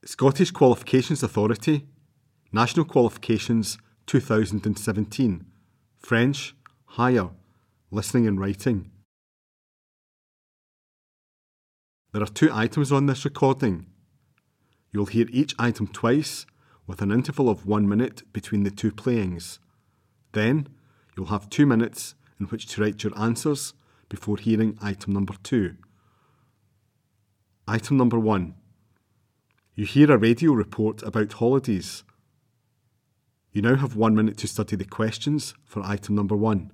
Scottish Qualifications Authority, National Qualifications 2017, French, Higher, Listening and Writing. There are 2 items on this recording. You'll hear each item twice, with an interval of 1 minute between the 2 playings. Then, you'll have 2 minutes in which to write your answers before hearing item number 2. Item number 1. You hear a radio report about holidays. You now have 1 minute to study the questions for item number 1.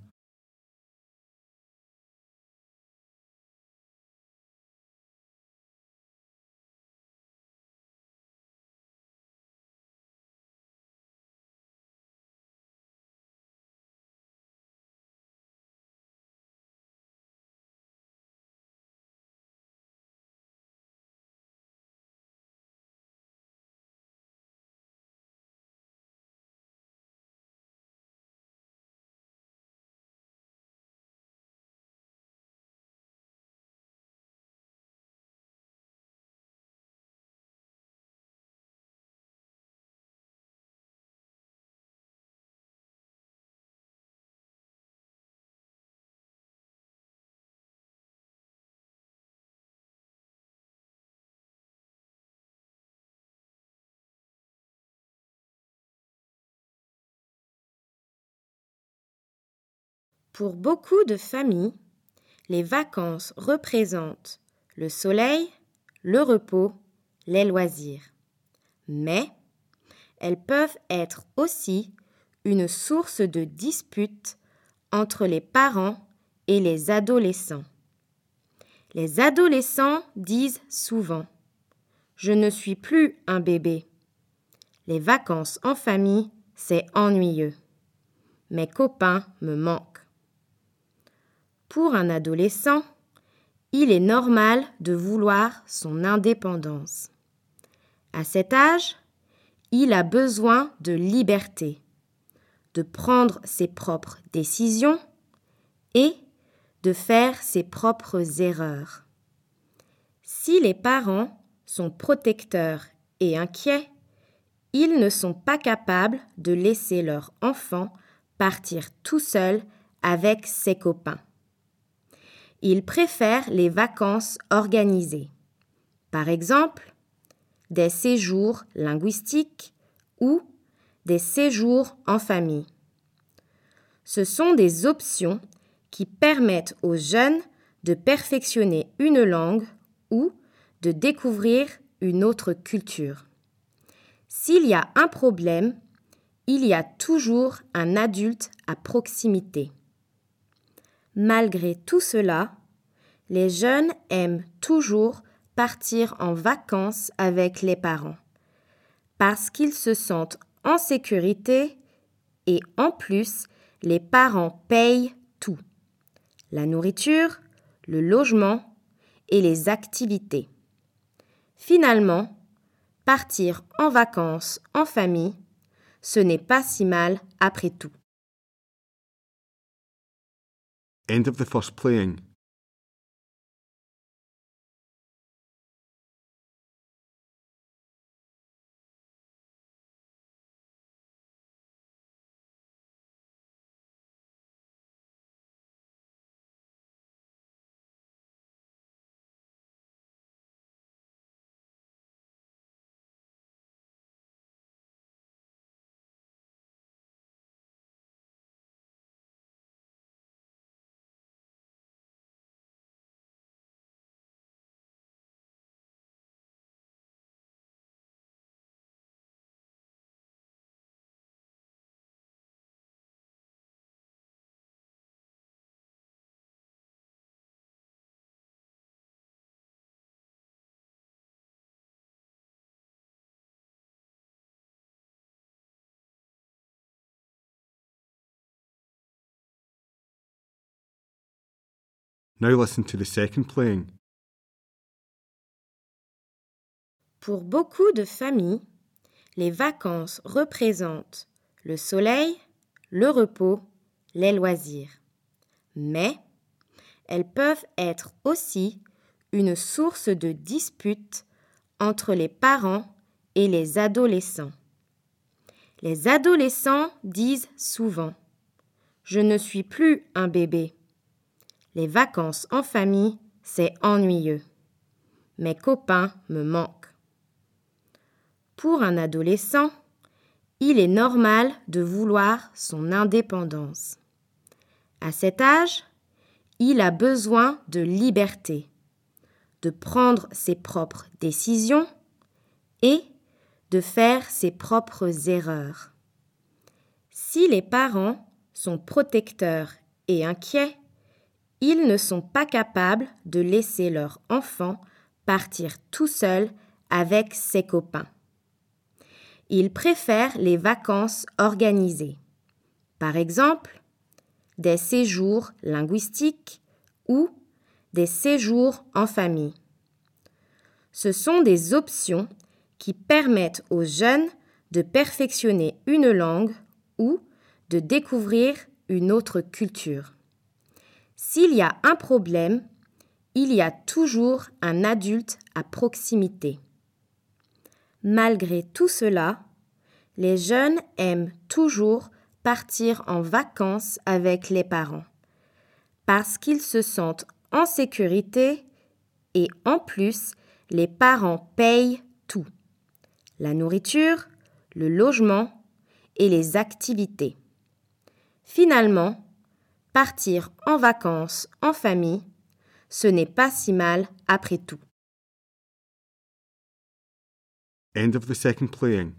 Pour beaucoup de familles, les vacances représentent le soleil, le repos, les loisirs. Mais elles peuvent être aussi une source de disputes entre les parents et les adolescents. Les adolescents disent souvent « Je ne suis plus un bébé. Les vacances en famille, c'est ennuyeux. Mes copains me manquent. » Pour un adolescent, il est normal de vouloir son indépendance. À cet âge, il a besoin de liberté, de prendre ses propres décisions et de faire ses propres erreurs. Si les parents sont protecteurs et inquiets, ils ne sont pas capables de laisser leur enfant partir tout seul avec ses copains. Ils préfèrent les vacances organisées. Par exemple, des séjours linguistiques ou des séjours en famille. Ce sont des options qui permettent aux jeunes de perfectionner une langue ou de découvrir une autre culture. S'il y a un problème, il y a toujours un adulte à proximité. Malgré tout cela, les jeunes aiment toujours partir en vacances avec les parents parce qu'ils se sentent en sécurité et en plus, les parents payent tout. La nourriture, le logement et les activités. Finalement, partir en vacances en famille, ce n'est pas si mal après tout. End of the first playing. Now listen to the second playing. Pour beaucoup de familles, les vacances représentent le soleil, le repos, les loisirs. Mais elles peuvent être aussi une source de disputes entre les parents et les adolescents. Les adolescents disent souvent ⁇ Je ne suis plus un bébé. Les vacances en famille, c'est ennuyeux. Mes copains me manquent. ⁇ Pour un adolescent, il est normal de vouloir son indépendance. À cet âge, il a besoin de liberté, de prendre ses propres décisions et de faire ses propres erreurs. Si les parents sont protecteurs et inquiets, ils ne sont pas capables de laisser leur enfant partir tout seul avec ses copains. Ils préfèrent les vacances organisées. Par exemple, des séjours linguistiques ou des séjours en famille. Ce sont des options qui permettent aux jeunes de perfectionner une langue ou de découvrir une autre culture. S'il y a un problème, il y a toujours un adulte à proximité. Malgré tout cela, les jeunes aiment toujours partir en vacances avec les parents parce qu'ils se sentent en sécurité et en plus, les parents payent tout. La nourriture, le logement et les activités. Finalement, partir en vacances en famille, ce n'est pas si mal après tout. End of the second playing.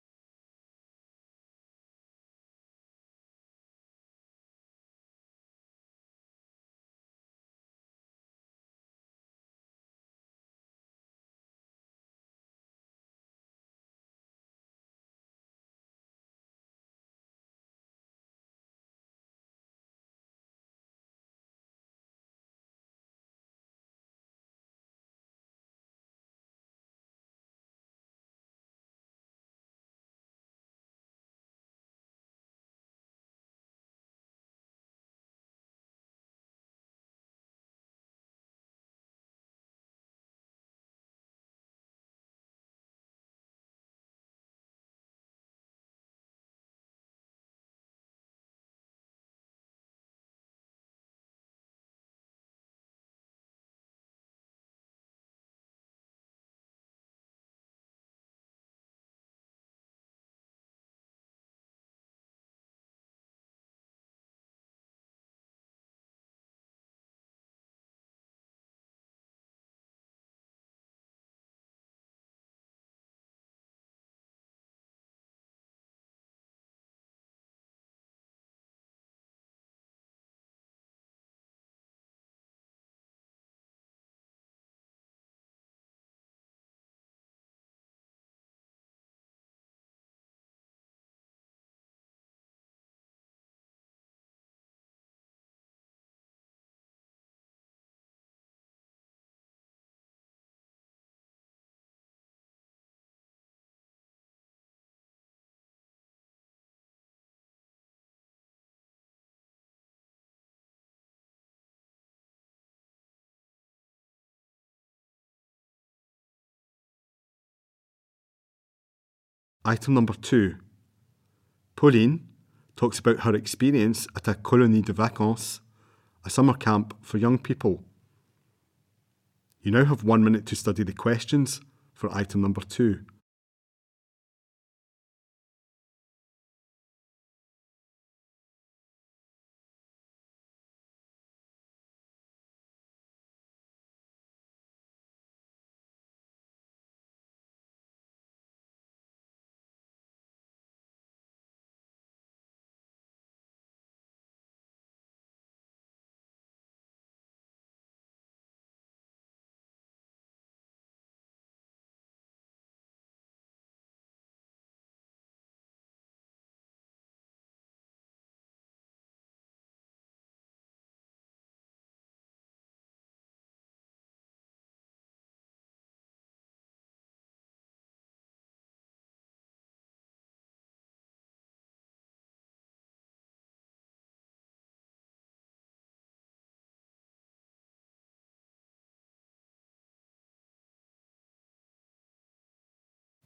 Item number 2. Pauline talks about her experience at a colonie de vacances, a summer camp for young people. You now have 1 minute to study the questions for item number 2.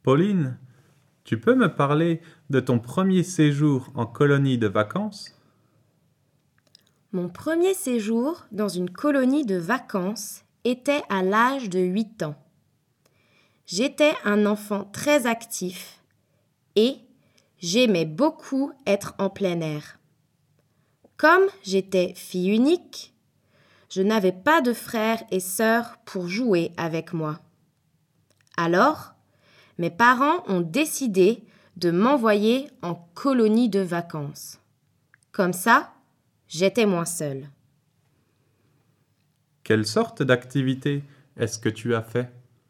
Pauline, tu peux me parler de ton premier séjour en colonie de vacances? Mon premier séjour dans une colonie de vacances était à l'âge de 8 ans. J'étais un enfant très actif et j'aimais beaucoup être en plein air. Comme j'étais fille unique, je n'avais pas de frères et sœurs pour jouer avec moi. Alors, mes parents ont décidé de m'envoyer en colonie de vacances. Comme ça, j'étais moins seule. Quelle sorte d'activité est-ce que tu as fait?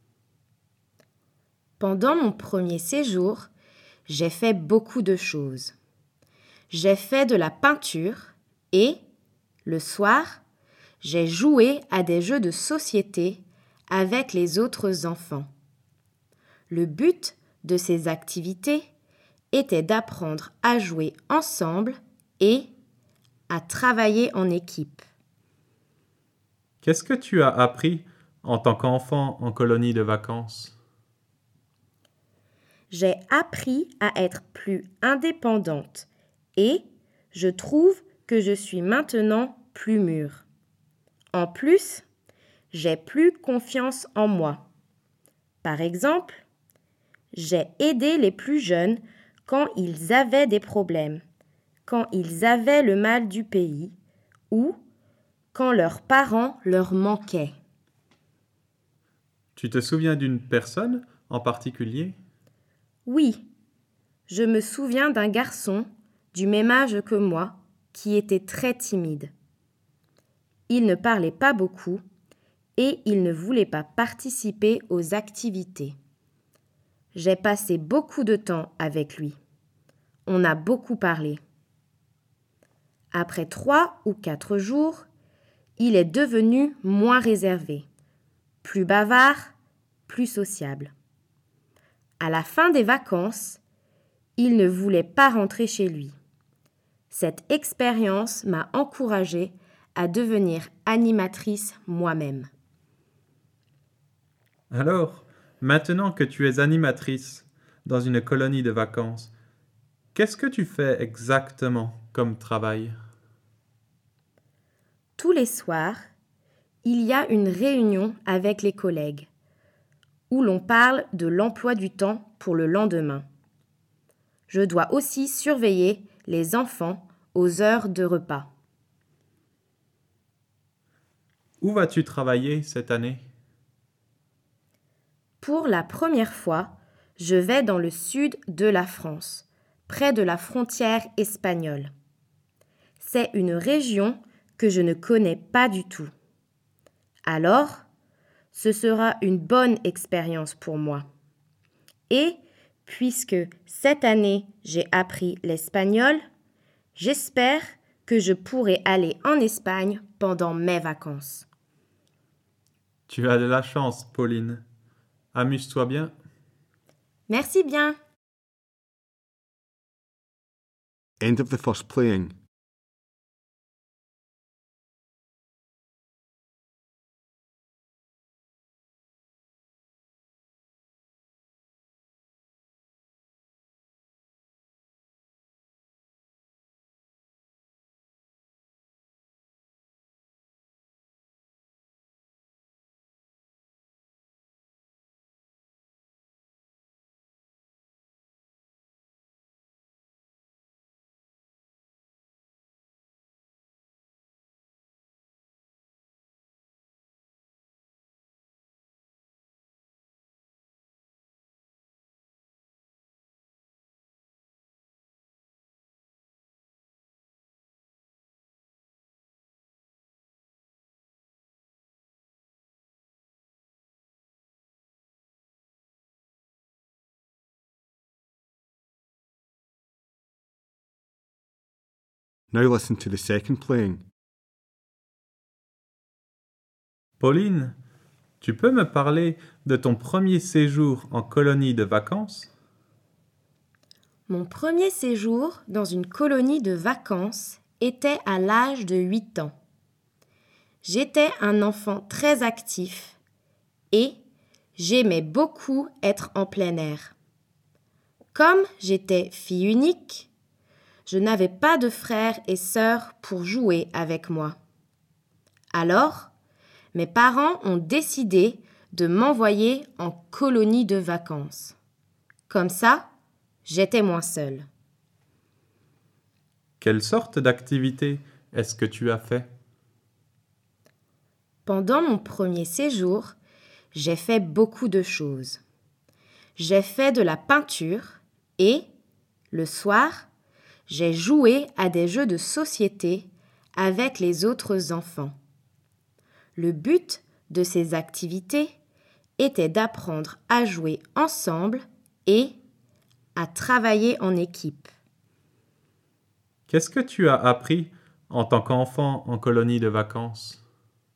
Pendant mon premier séjour, j'ai fait beaucoup de choses. J'ai fait de la peinture et, le soir, j'ai joué à des jeux de société avec les autres enfants. Le but de ces activités était d'apprendre à jouer ensemble et à travailler en équipe. Qu'est-ce que tu as appris en tant qu'enfant en colonie de vacances? J'ai appris à être plus indépendante et je trouve que je suis maintenant plus mûre. En plus, j'ai plus confiance en moi. Par exemple, j'ai aidé les plus jeunes quand ils avaient des problèmes, quand ils avaient le mal du pays ou quand leurs parents leur manquaient. Tu te souviens d'une personne en particulier? Oui, je me souviens d'un garçon du même âge que moi qui était très timide. Il ne parlait pas beaucoup et il ne voulait pas participer aux activités. J'ai passé beaucoup de temps avec lui. On a beaucoup parlé. Après 3 ou 4 jours, il est devenu moins réservé, plus bavard, plus sociable. À la fin des vacances, il ne voulait pas rentrer chez lui. Cette expérience m'a encouragée à devenir animatrice moi-même. Alors, maintenant que tu es animatrice dans une colonie de vacances, qu'est-ce que tu fais exactement comme travail? Tous les soirs, il y a une réunion avec les collègues où l'on parle de l'emploi du temps pour le lendemain. Je dois aussi surveiller les enfants aux heures de repas. Où vas-tu travailler cette année? Pour la première fois, je vais dans le sud de la France, près de la frontière espagnole. C'est une région que je ne connais pas du tout. Alors, ce sera une bonne expérience pour moi. Et puisque cette année j'ai appris l'espagnol, j'espère que je pourrai aller en Espagne pendant mes vacances. Tu as de la chance, Pauline. Amuse-toi bien. Merci bien. End of the first playing. Now listen to the second playing. Pauline, tu peux me parler de ton premier séjour en colonie de vacances? Mon premier séjour dans une colonie de vacances était à l'âge de 8 ans. J'étais un enfant très actif et j'aimais beaucoup être en plein air. Comme j'étais fille unique, je n'avais pas de frères et sœurs pour jouer avec moi. Alors, mes parents ont décidé de m'envoyer en colonie de vacances. Comme ça, j'étais moins seule. Quelle sorte d'activité est-ce que tu as fait? Pendant mon premier séjour, j'ai fait beaucoup de choses. J'ai fait de la peinture et, le soir, j'ai joué à des jeux de société avec les autres enfants. Le but de ces activités était d'apprendre à jouer ensemble et à travailler en équipe. Qu'est-ce que tu as appris en tant qu'enfant en colonie de vacances?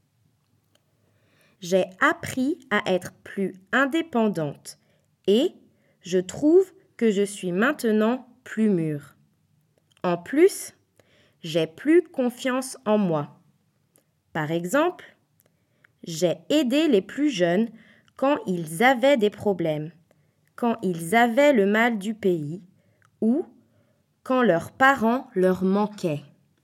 J'ai appris à être plus indépendante et je trouve que je suis maintenant plus mûre. En plus, j'ai plus confiance en moi. Par exemple, j'ai aidé les plus jeunes quand ils avaient des problèmes, quand ils avaient le mal du pays ou quand leurs parents leur manquaient.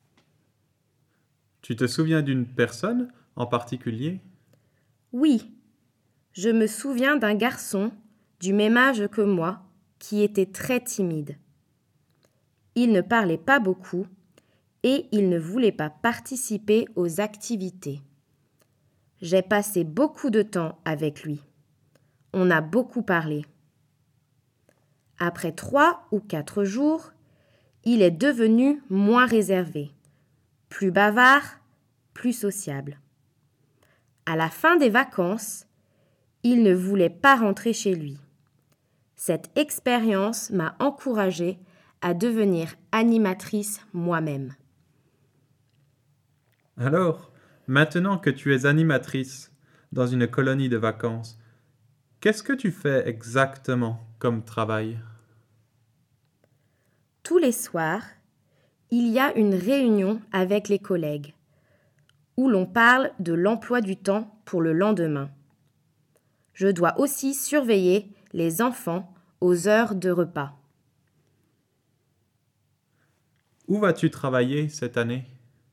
Tu te souviens d'une personne en particulier? Oui, je me souviens d'un garçon du même âge que moi qui était très timide. Il ne parlait pas beaucoup et il ne voulait pas participer aux activités. J'ai passé beaucoup de temps avec lui. On a beaucoup parlé. Après 3 ou 4 jours, il est devenu moins réservé, plus bavard, plus sociable. À la fin des vacances, il ne voulait pas rentrer chez lui. Cette expérience m'a encouragée à devenir animatrice moi-même. Alors, maintenant que tu es animatrice dans une colonie de vacances, qu'est-ce que tu fais exactement comme travail? Tous les soirs, il y a une réunion avec les collègues où l'on parle de l'emploi du temps pour le lendemain. Je dois aussi surveiller les enfants aux heures de repas. Où vas-tu travailler cette année?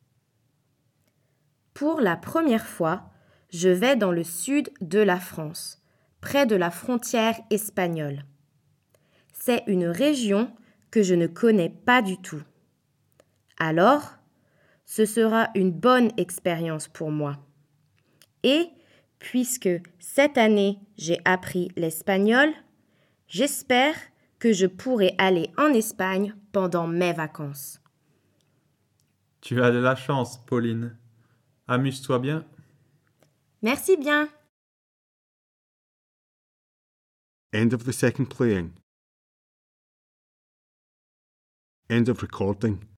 Pour la première fois, je vais dans le sud de la France, près de la frontière espagnole. C'est une région que je ne connais pas du tout. Alors, ce sera une bonne expérience pour moi. Et puisque cette année j'ai appris l'espagnol, j'espère que je pourrai aller en Espagne pendant mes vacances. Tu as de la chance, Pauline. Amuse-toi bien. Merci bien. End of the second playing. End of recording.